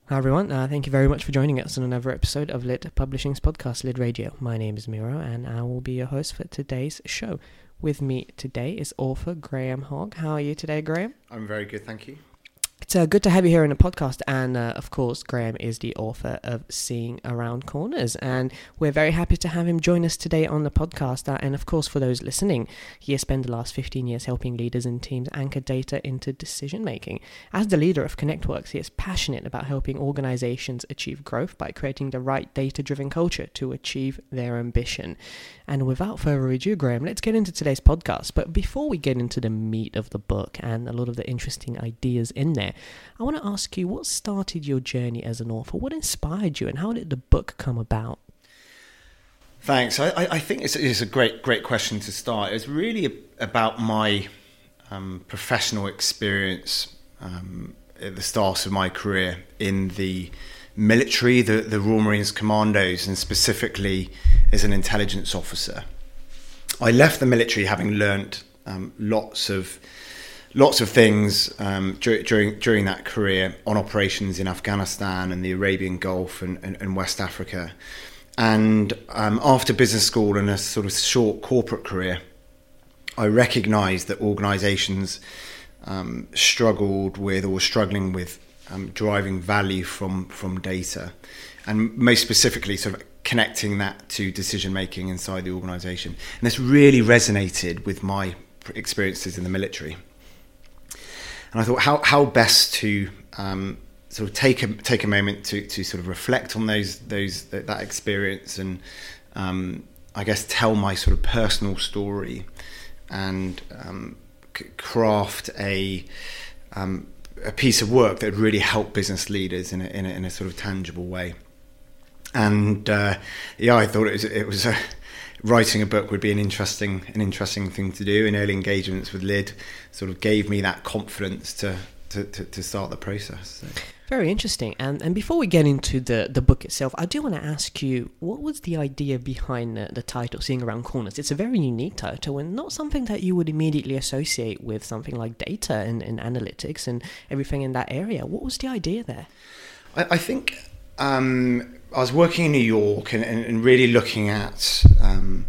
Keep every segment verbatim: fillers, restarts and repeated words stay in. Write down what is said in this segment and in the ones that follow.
Hi everyone, uh, thank you very much for joining us on another episode of Lit Publishing's podcast, Lit Radio. My name is Miro and I will be your host for today's show. With me today is author Graham Hogg. How are you today, Graham? I'm very good, thank you. It's uh, good to have you here in the podcast, and uh, of course Graham is the author of Seeing Around Corners, and we're very happy to have him join us today on the podcast. Uh, and of course, for those listening, he has spent the last fifteen years helping leaders and teams anchor data into decision making. As the leader of ConnectWorks, he is passionate about helping organizations achieve growth by creating the right data-driven culture to achieve their ambition. And without further ado, Graham, let's get into today's podcast. But before we get into the meat of the book and a lot of the interesting ideas in there, I want to ask you, what started your journey as an author? What inspired you, and how did the book come about? Thanks. I, I think it's, it's a great, great question to start. It's really about my um, professional experience um, at the start of my career in the military, the, the Royal Marines Commandos, and specifically as an intelligence officer. I left the military having learnt um, lots of Lots of things um, dur- during during that career on operations in Afghanistan and the Arabian Gulf and, and, and West Africa. And um, after business school and a sort of short corporate career, I recognised that organisations um, struggled with or were struggling with um, driving value from, from data, and most specifically sort of connecting that to decision making inside the organisation. And this really resonated with my experiences in the military. And I thought, how how best to um, sort of take a take a moment to, to sort of reflect on those those that, that experience, and um, I guess tell my sort of personal story, and um, c- craft a um, a piece of work that would really help business leaders in a, in a, in a sort of tangible way. And uh, yeah, I thought it was it was a writing a book would be an interesting an interesting thing to do, and early engagements with Lid sort of gave me that confidence to to, to, to start the process. So. Very interesting. And and before we get into the, the book itself, I do want to ask you, what was the idea behind the, the title, Seeing Around Corners? It's a very unique title and not something that you would immediately associate with something like data and, and analytics and everything in that area. What was the idea there? I, I think um, I was working in New York and, and, and really looking at um,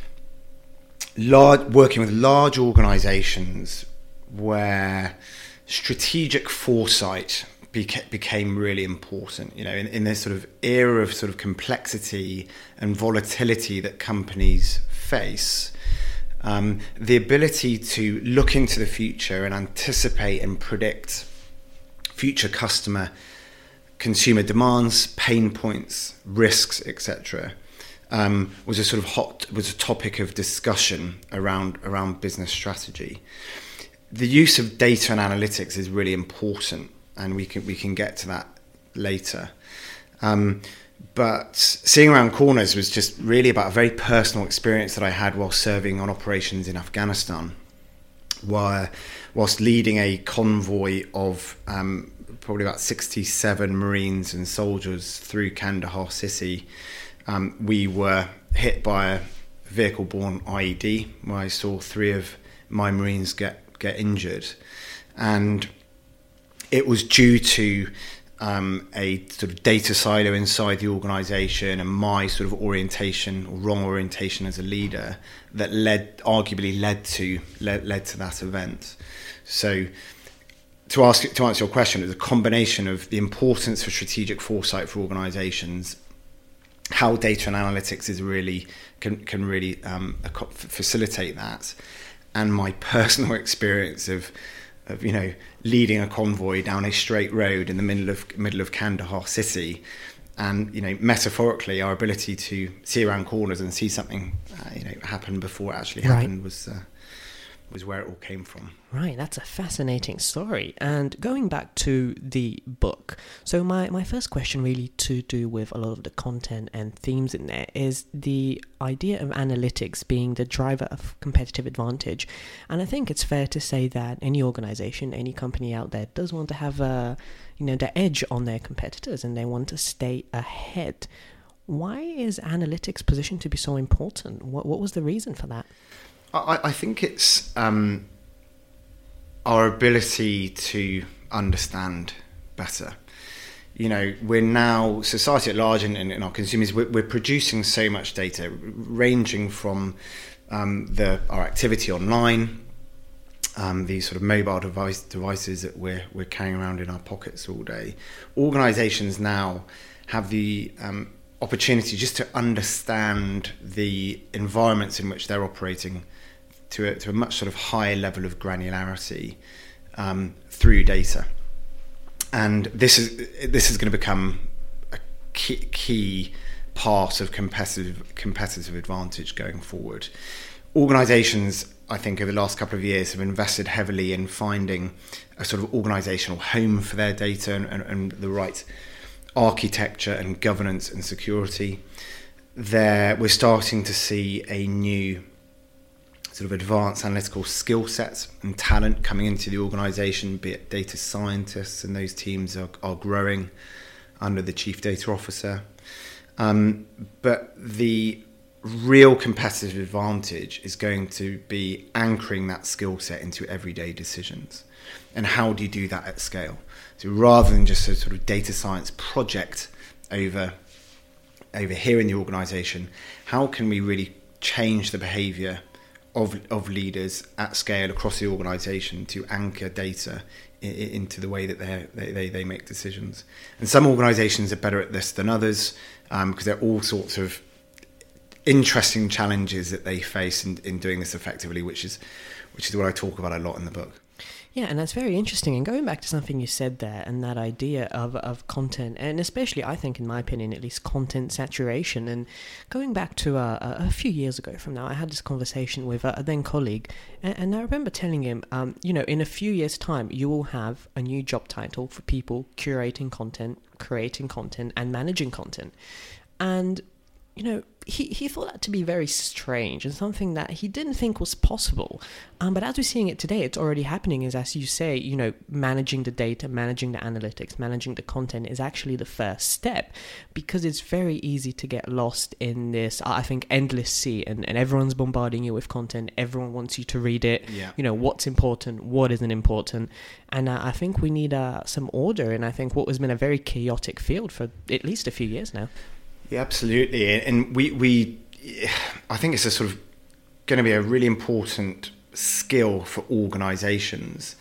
large, working with large organisations where strategic foresight beca- became really important. You know, in, in this sort of era of sort of complexity and volatility that companies face, um, the ability to look into the future and anticipate and predict future customer consumer demands, pain points, risks, et cetera, um, was a sort of hot was a topic of discussion around around business strategy. The use of data and analytics is really important, and we can we can get to that later. Um, but Seeing Around Corners was just really about a very personal experience that I had while serving on operations in Afghanistan, where whilst leading a convoy of um, probably about sixty-seven Marines and soldiers through Kandahar city, um, we were hit by a vehicle-borne I E D, where I saw three of my Marines get get injured, and it was due to um, a sort of data silo inside the organisation and my sort of orientation or wrong orientation as a leader that led, arguably led to led, led to that event. So. To ask to answer your question, it's a combination of the importance of strategic foresight for organisations, how data and analytics is really can can really um, facilitate that, and my personal experience of of you know leading a convoy down a straight road in the middle of middle of Kandahar city, and you know metaphorically our ability to see around corners and see something uh, you know happen before it actually happened right. was. Uh, was where it all came from. Right, that's a fascinating story. And going back to the book, so my, my first question really to do with a lot of the content and themes in there is the idea of analytics being the driver of competitive advantage. And I think it's fair to say that any organization, any company out there does want to have a, you know, the edge on their competitors and they want to stay ahead. Why is analytics positioned to be so important? What what was the reason for that? I, I think it's um, our ability to understand better. you know, we're now, society at large and, and, and our consumers, we're, we're producing so much data, ranging from um, the our activity online, um, these sort of mobile device devices that we're we're carrying around in our pockets all day. Organisations now have the um, opportunity just to understand the environments in which they're operating to a, to a much sort of higher level of granularity um, through data. And this is this is going to become a key, key part of competitive competitive advantage going forward. Organisations, I think, over the last couple of years have invested heavily in finding a sort of organisational home for their data and, and, and the right architecture and governance and security. There, we're starting to see a new sort of advanced analytical skill sets and talent coming into the organisation, be it data scientists, and those teams are, are growing under the chief data officer. Um, but the real competitive advantage is going to be anchoring that skill set into everyday decisions. And how do you do that at scale? So rather than just a sort of data science project over, over here in the organisation, how can we really change the behaviour of of leaders at scale across the organisation to anchor data i- into the way that they they they make decisions? And some organisations are better at this than others, um, because there are all sorts of interesting challenges that they face in, in doing this effectively, which is which is what I talk about a lot in the book. Yeah, and that's very interesting. And going back to something you said there, and that idea of, of content, and especially, I think, in my opinion, at least, content saturation. And going back to uh, a few years ago from now, I had this conversation with a, a then colleague, and, and I remember telling him, um, you know, in a few years' time, you will have a new job title for people curating content, creating content, and managing content. And you know, he, he thought that to be very strange and something that he didn't think was possible. Um, but as we're seeing it today, it's already happening. Is, as you say, you know, managing the data, managing the analytics, managing the content is actually the first step, because it's very easy to get lost in this, I think, endless sea, and, and everyone's bombarding you with content. Everyone wants you to read it. Yeah. You know, what's important, what isn't important. And uh, I think we need uh, some order. And I think what has been a very chaotic field for at least a few years now. Yeah, absolutely. And we, we, I think it's a sort of going to be a really important skill for organisations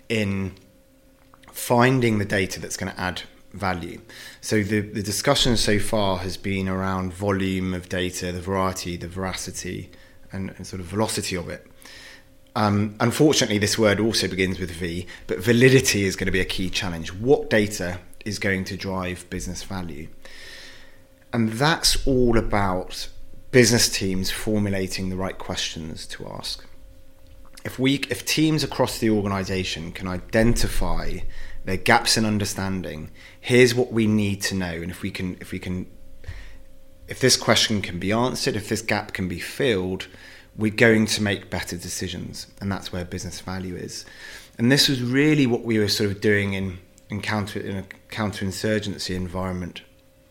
in finding the data that's going to add value. So the, the discussion so far has been around volume of data, the variety, the veracity, and, and sort of velocity of it. Um, unfortunately, this word also begins with V, but validity is going to be a key challenge. What data is going to drive business value? And that's all about business teams formulating the right questions to ask. If we, if teams across the organisation can identify their gaps in understanding, here's what we need to know, and if we can, if we can, if this question can be answered, if this gap can be filled, we're going to make better decisions, and that's where business value is. And this was really what we were sort of doing in in counter in a counterinsurgency environment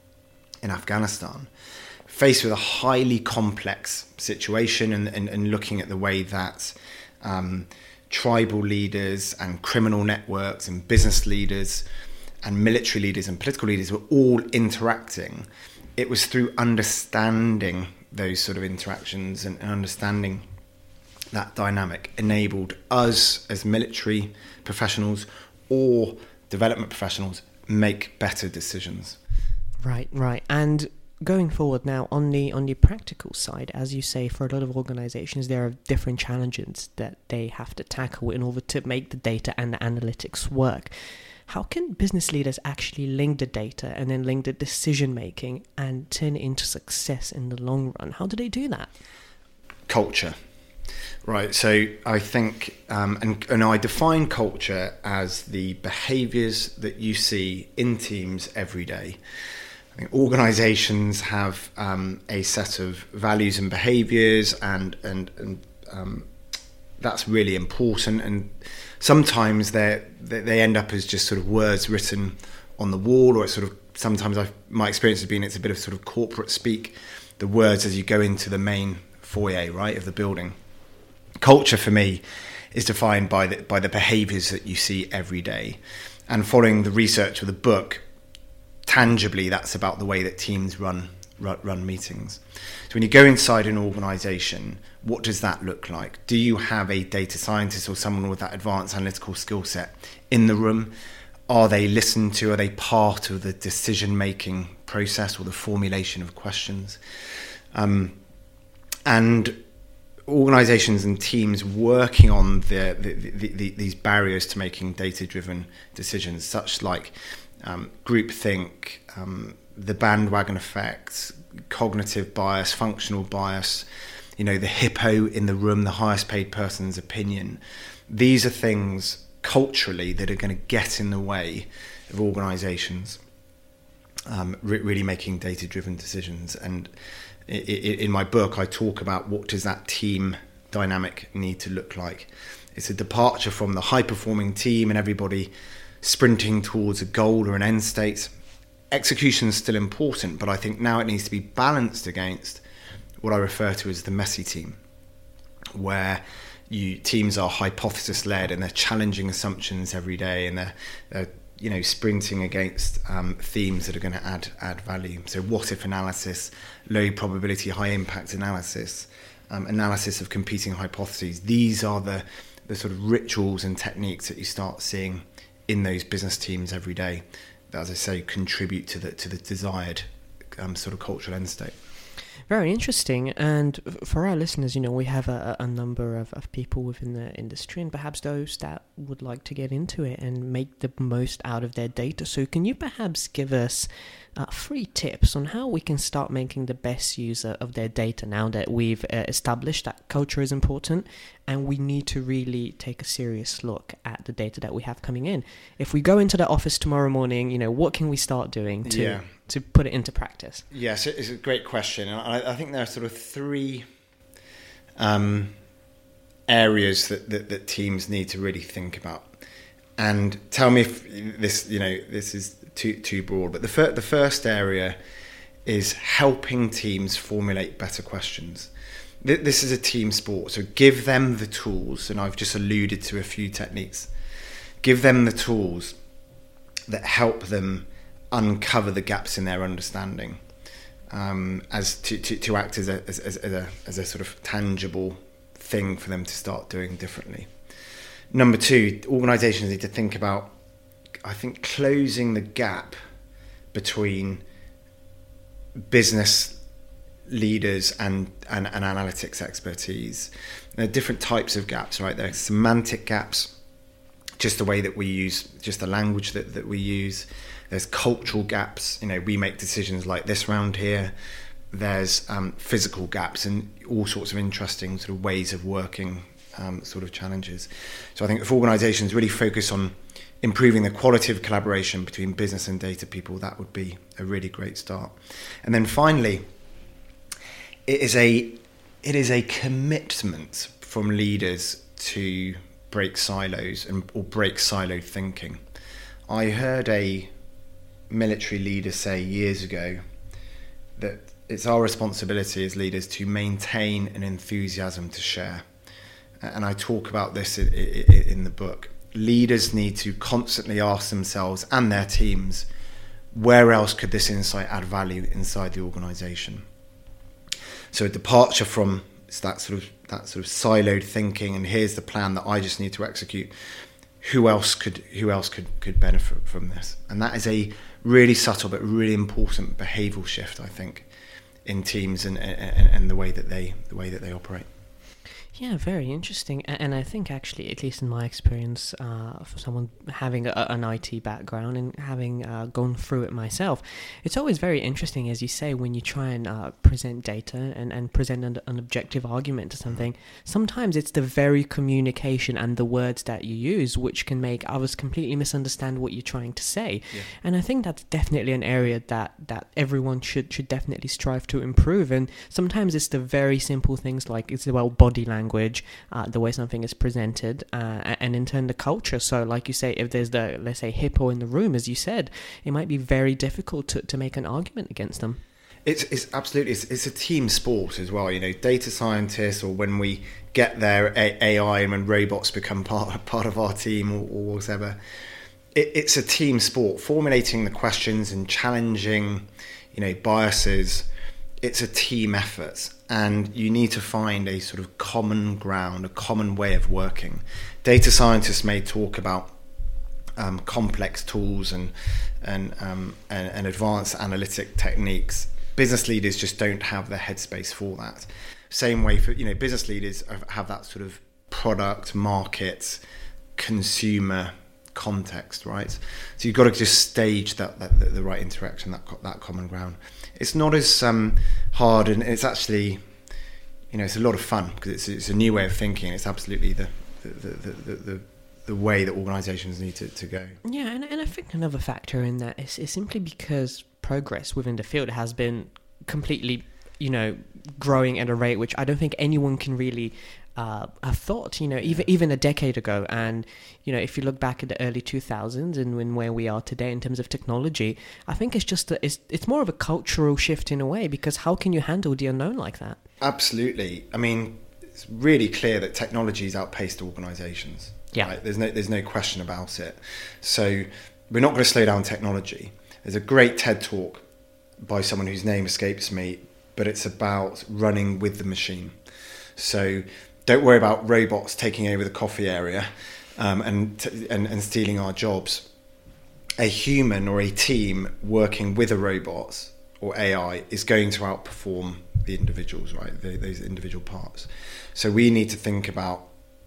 in Afghanistan, faced with a highly complex situation, and, and, and looking at the way that um, tribal leaders and criminal networks and business leaders and military leaders and political leaders were all interacting. It was through understanding those sort of interactions and, and understanding that dynamic enabled us as military professionals or development professionals make better decisions. Right, right. And going forward now, on the on the practical side, as you say, for a lot of organizations, there are different challenges that they have to tackle in order to make the data and the analytics work. How can business leaders actually link the data and then link the decision making and turn it into success in the long run? How do they do that? Culture. Right, so I think, um, and, and I define culture as the behaviours that you see in teams every day. I think organisations have um, a set of values and behaviours, and and and um, that's really important. And sometimes they they end up as just sort of words written on the wall, or it's sort of sometimes I've, my experience has been it's a bit of sort of corporate speak, the words as you go into the main foyer, right, of the building. Culture for me is defined by the by the behaviours that you see every day, and following the research of the book, tangibly, that's about the way that teams run, run run meetings. So when you go inside an organization, what does that look like? Do you have a data scientist or someone with that advanced analytical skill set in the room? Are they listened to? Are they part of the decision-making process or the formulation of questions? Um, and organizations and teams working on the, the, the, the, these barriers to making data-driven decisions, such like um, groupthink, um, the bandwagon effect, cognitive bias, functional bias, you know, the hippo in the room, the highest paid person's opinion. These are things culturally that are going to get in the way of organizations um, re- really making data-driven decisions. And I- I- in my book, I talk about what does that team dynamic need to look like. It's a departure from the high-performing team and everybody sprinting towards a goal or an end state. Execution is still important, but I think now it needs to be balanced against what I refer to as the messy team, where you teams are hypothesis led and they're challenging assumptions every day, and they're, they're you know sprinting against um, themes that are going to add add value. So what if analysis, low probability, high impact analysis, um, analysis of competing hypotheses. These are the the sort of rituals and techniques that you start seeing in those business teams every day, that, as I say, contribute to the to the desired um, sort of cultural end state. Very interesting. And for our listeners, you know, we have a, a number of, of people within the industry, and perhaps those that would like to get into it and make the most out of their data. So can you perhaps give us uh, three tips on how we can start making the best use of their data now that we've uh, established that culture is important and we need to really take a serious look at the data that we have coming in? If we go into the office tomorrow morning, you know, what can we start doing to... Yeah. to put it into practice? Yes, it's a great question. I, I think there are sort of three um, areas that, that, that teams need to really think about. And tell me if this, you know, this is too too broad. But the fir- the first area is helping teams formulate better questions. Th- this is a team sport, so give them the tools. And I've just alluded to a few techniques. Give them the tools that help them uncover the gaps in their understanding, um, as to, to, to act as a, as, as, a as a sort of tangible thing for them to start doing differently. Number two, organizations need to think about, I think, closing the gap between business leaders and, and, and analytics expertise. There are different types of gaps, right? There are semantic gaps, just the way that we use, just the language that, that we use. There's cultural gaps. You know, we make decisions like this round here. There's um, physical gaps and all sorts of interesting sort of ways of working, um, sort of challenges. So I think if organizations really focus on improving the quality of collaboration between business and data people, that would be a really great start. And then finally, it is a it is a commitment from leaders to break silos and or break siloed thinking. I heard a military leader say years ago that it's our responsibility as leaders to maintain an enthusiasm to share. And I talk about this in the book. Leaders need to constantly ask themselves and their teams, where else could this insight add value inside the organization? So a departure from that sort of that sort of siloed thinking, and here's the plan that I just need to execute. Who else could who else could, could benefit from this? And that is a really subtle but really important behavioural shift, I think, in teams and, and and the way that they the way that they operate. Yeah, very interesting. And I think actually, at least in my experience, uh, for someone having a, an I T background and having uh, gone through it myself, it's always very interesting, as you say, when you try and uh, present data and, and present an, an objective argument to something. Sometimes it's the very communication and the words that you use which can make others completely misunderstand what you're trying to say. Yeah. And I think that's definitely an area that, that everyone should, should definitely strive to improve. And sometimes it's the very simple things like it's about body language. language, uh, the way something is presented, uh, and in turn the culture. So like you say, if there's the, let's say, hippo in the room, as you said, it might be very difficult to, to make an argument against them. It's, it's absolutely, it's, it's a team sport as well. You know, data scientists, or when we get there, A I and when robots become part, part of our team or, or whatever, it, it's a team sport. Formulating the questions and challenging, you know, biases, it's a team effort, and you need to find a sort of common ground, a common way of working. Data scientists may talk about um, complex tools and and, um, and and advanced analytic techniques. Business leaders just don't have the headspace for that. Same way for, you know, business leaders have that sort of product, market, consumer context, right? So you've got to just stage that, that the, the right interaction, that that common ground. It's not as um, hard, and it's actually, you know, it's a lot of fun because it's it's a new way of thinking. It's absolutely the the the the, the, the way that organisations need to, to go. Yeah, and and I think another factor in that is, is simply because progress within the field has been completely, you know, growing at a rate which I don't think anyone can really uh, have thought, you know, even even a decade ago. And, you know, if you look back at the early two thousands and when where we are today in terms of technology, I think it's just a, it's it's more of a cultural shift in a way, because how can you handle the unknown like that? Absolutely. I mean, it's really clear that technology's outpaced organisations. Yeah, right? There's no there's no question about it. So we're not going to slow down technology. There's a great TED talk by someone whose name escapes me, but it's about running with the machine. So don't worry about robots taking over the coffee area um, and, t- and and stealing our jobs. A human or a team working with a robot or A I is going to outperform the individuals, right? The, those individual parts. So we need to think about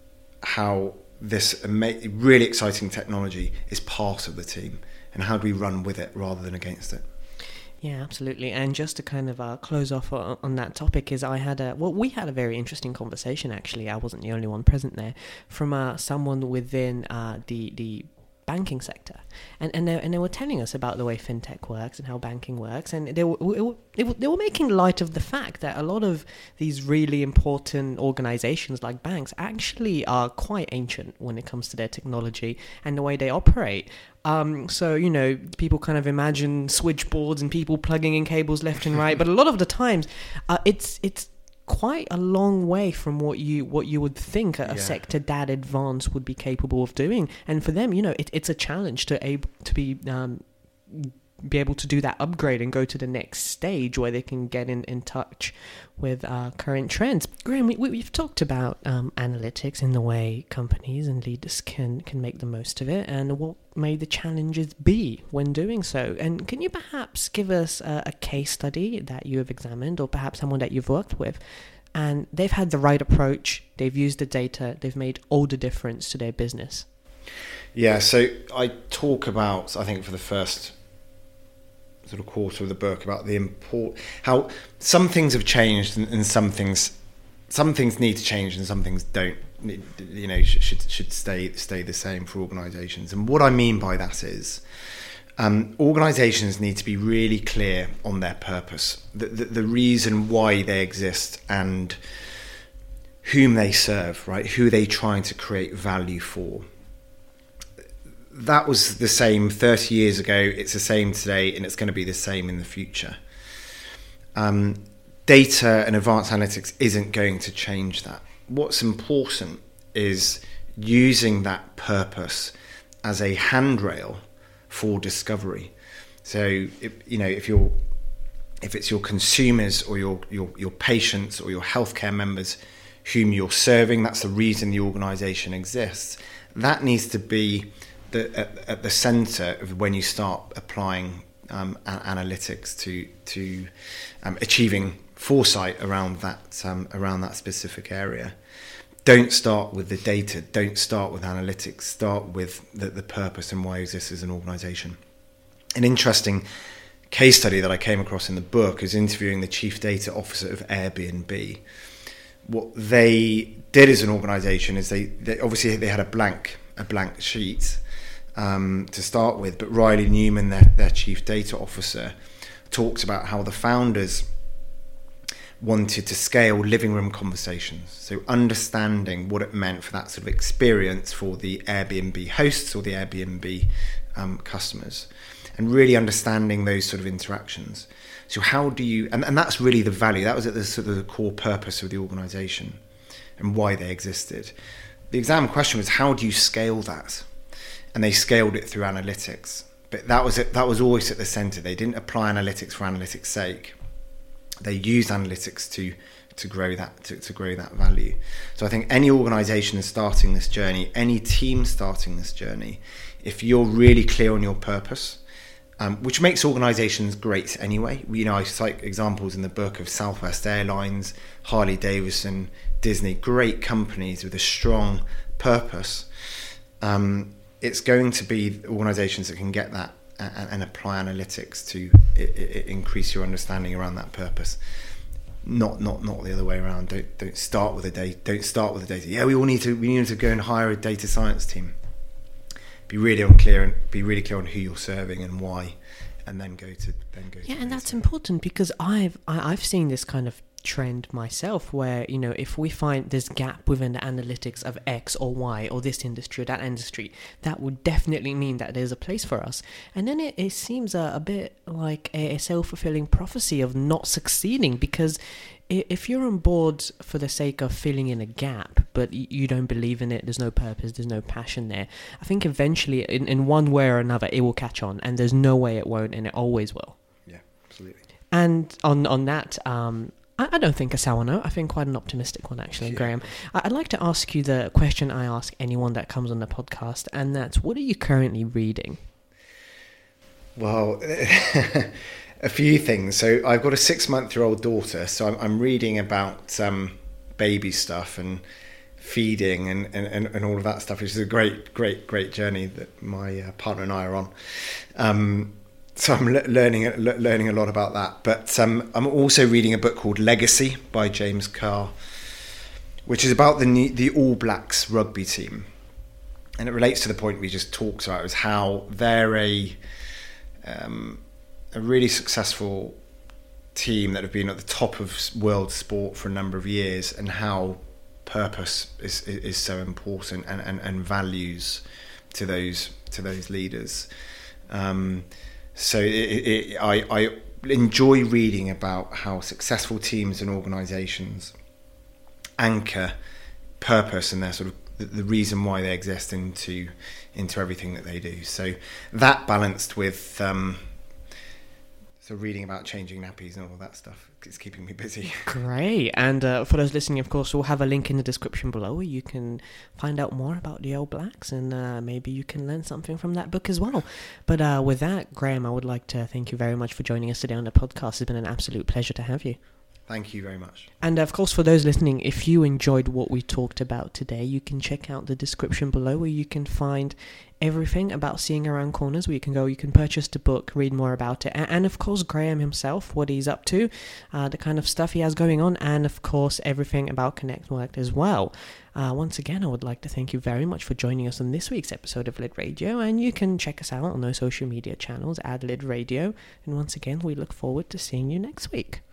how this ama- really exciting technology is part of the team, and how do we run with it rather than against it. Yeah, absolutely. And just to kind of uh, close off on, on that topic, is I had a, well, we had a very interesting conversation, actually. I wasn't the only one present there, from uh, someone within uh, the, the banking sector. And and they, and they were telling us about the way fintech works and how banking works. And they were, they were, they were making light of the fact that a lot of these really important organizations like banks actually are quite ancient when it comes to their technology and the way they operate. Um, so, you know, people kind of imagine switchboards and people plugging in cables left and right, but a lot of the times uh, it's it's quite a long way from what you what you would think a, a Yeah. sector that advanced would be capable of doing. And for them, you know, it, it's a challenge to able to be um, be able to do that upgrade and go to the next stage where they can get in, in touch with uh, current trends. Graham, we, we've talked about um, analytics and the way companies and leaders can, can make the most of it, and what may the challenges be when doing so. And can you perhaps give us a, a case study that you have examined, or perhaps someone that you've worked with, and they've had the right approach, they've used the data, they've made all the difference to their business? Yeah, so I talk about, I think for the first sort of quarter of the book, about the import, how some things have changed and, and some things, some things need to change and some things don't. You know, should should stay stay the same for organisations. And what I mean by that is, um, organisations need to be really clear on their purpose, the, the the reason why they exist, and whom they serve. Right, who they trying to create value for. That was the same thirty years ago, it's the same today, and it's going to be the same in the future. Um, data and advanced analytics isn't going to change that. What's important is using that purpose as a handrail for discovery. So, if, you know, if you're, if it's your consumers or your, your, your patients or your healthcare members whom you're serving, that's the reason the organisation exists. That needs to be The, at, at the centre of when you start applying um, a- analytics to to um, achieving foresight around that um, around that specific area. Don't start with the data. Don't start with analytics. Start with the, the purpose and why you exist as an organisation. An interesting case study that I came across in the book is interviewing the chief data officer of Airbnb. What they did as an organisation is they, they obviously they had a blank a blank sheet. Um, to start with, but Riley Newman, their, their chief data officer, talks about how the founders wanted to scale living room conversations. So understanding what it meant for that sort of experience for the Airbnb hosts or the Airbnb um, customers, and really understanding those sort of interactions. So how do you, and, and that's really the value, that was at the sort of the core purpose of the organisation and why they existed. The exam question was, how do you scale that? and they scaled it through analytics. But that was it, that was always at the center. They didn't apply analytics for analytics' sake. They used analytics to to grow that to, to grow that value. So I think any organization starting this journey, any team starting this journey, if you're really clear on your purpose, um, which makes organizations great anyway. You know, I cite examples in the book of Southwest Airlines, Harley Davidson, Disney, great companies with a strong purpose. Um, it's going to be organizations that can get that and, and apply analytics to I- I increase your understanding around that purpose. Not, not, not the other way around. Don't, don't start with a data. Don't start with the data. Yeah, we all need to. We need to go and hire a data science team. Be really unclear and be really clear on who you're serving and why, and then go to then go. Yeah, to and data. that's important because I've I, I've seen this kind of trend myself where, you know, if we find this gap within the analytics of X or Y or this industry or that industry, that would definitely mean that there's a place for us. And then it, it seems a, a bit like a, a self-fulfilling prophecy of not succeeding, because if you're on board for the sake of filling in a gap, but you don't believe in it, there's no purpose, there's no passion there, I think eventually in, in one way or another it will catch on, and there's no way it won't, and it always will. Yeah, absolutely. And on, on that, um, I don't think a sour note. I think quite an optimistic one, actually, yeah. Graham. I'd like to ask you the question I ask anyone that comes on the podcast, and that's, what are you currently reading? Well, a few things. So I've got a six-month-year-old daughter, so I'm, I'm reading about um, baby stuff and feeding and, and, and all of that stuff, which is a great, great, great journey that my uh, partner and I are on. Um So I'm le- learning le- learning a lot about that. But um, I'm also reading a book called Legacy by James Carr, which is about the the All Blacks rugby team, and it relates to the point we just talked about, is how they're a um, a really successful team that have been at the top of world sport for a number of years, and how purpose is is, is so important, and, and, and values to those to those leaders. Um, So it, it, I, I enjoy reading about how successful teams and organisations anchor purpose and their sort of the, the reason why they exist into into everything that they do. So that balanced with um, so reading about changing nappies and all that stuff, it's keeping me busy. Great. And uh, for those listening, of course, we'll have a link in the description below where you can find out more about the All Blacks, and uh, maybe you can learn something from that book as well. But uh, with that, Graham, I would like to thank you very much for joining us today on the podcast. It's been an absolute pleasure to have you. Thank you very much. And of course, for those listening, if you enjoyed what we talked about today, you can check out the description below where you can find everything about Seeing Around Corners, where you can go, you can purchase the book, read more about it, and, and of course Graham himself, what he's up to, uh, the kind of stuff he has going on, and of course everything about ConnectWork as well. Uh, once again, I would like to thank you very much for joining us on this week's episode of Lid Radio, and you can check us out on those social media channels at Lid Radio, and once again we look forward to seeing you next week.